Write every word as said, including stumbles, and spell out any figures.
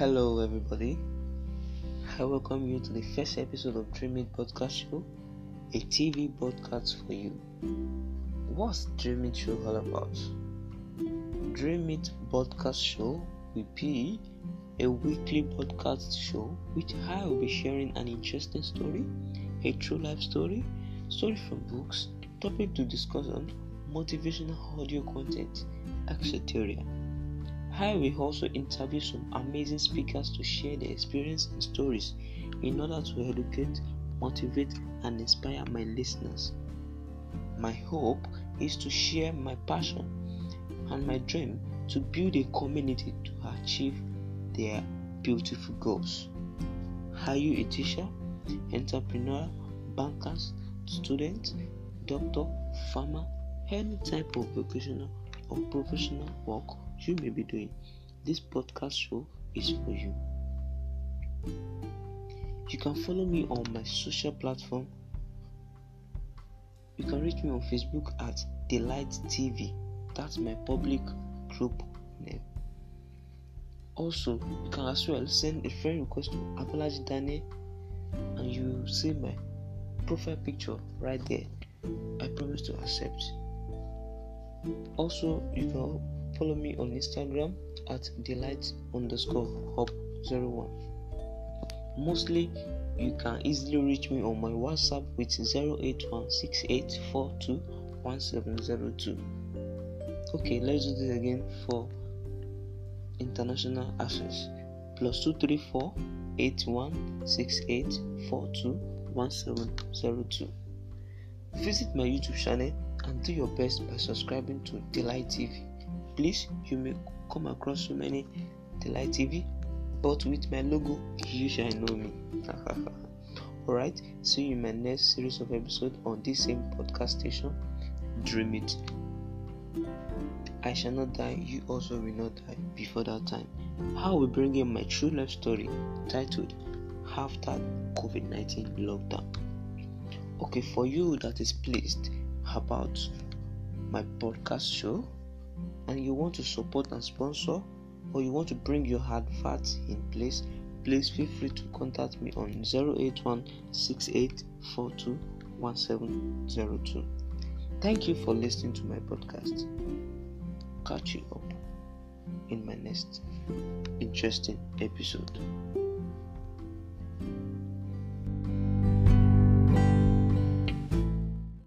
Hello, everybody. I welcome you to the first episode of Dream It Podcast Show, a T V podcast for you. What's Dream It Show all about? Dream It Podcast Show will be a weekly podcast show which I will be sharing an interesting story, a true life story, story from books, topic to discuss on, motivational audio content, et cetera. I will also interview some amazing speakers to share their experience and stories in order to educate, motivate, and inspire my listeners. My hope is to share my passion and my dream to build a community to achieve their beautiful goals. Are you a teacher, entrepreneur, bankers, student, doctor, farmer, any type of vocational or professional work you may be doing? This podcast show is for you. You can follow me on my social platform. You can reach me on Facebook at Delight T V. That's my public group name. Also, you can as well send a friend request to Abolaji Daniel and you see my profile picture right there. I promise to accept. Also, you can follow me on Instagram at delight underscore hub zero one. Mostly, you can easily reach me on my WhatsApp with zero eight one six eight four two one seven zero two. Okay, let's do this again for international access. Plus two three four eight one six eight four two one seven zero two. Visit my YouTube channel and do your best by subscribing to Delight T V. Please, you may come across so many Delight T V, but with my logo, you shall know me. Alright, see you in my next series of episodes on this same podcast station. Dream it. I shall not die, you also will not die before that time. I will bring in my true life story titled After COVID nineteen Lockdown. Okay, for you that is pleased about my podcast show and you want to support and sponsor, or you want to bring your adverts in place, please feel free to contact me on zero eight one six eight four two one seven zero two. Thank you for listening to my podcast. Catch you up in my next interesting episode.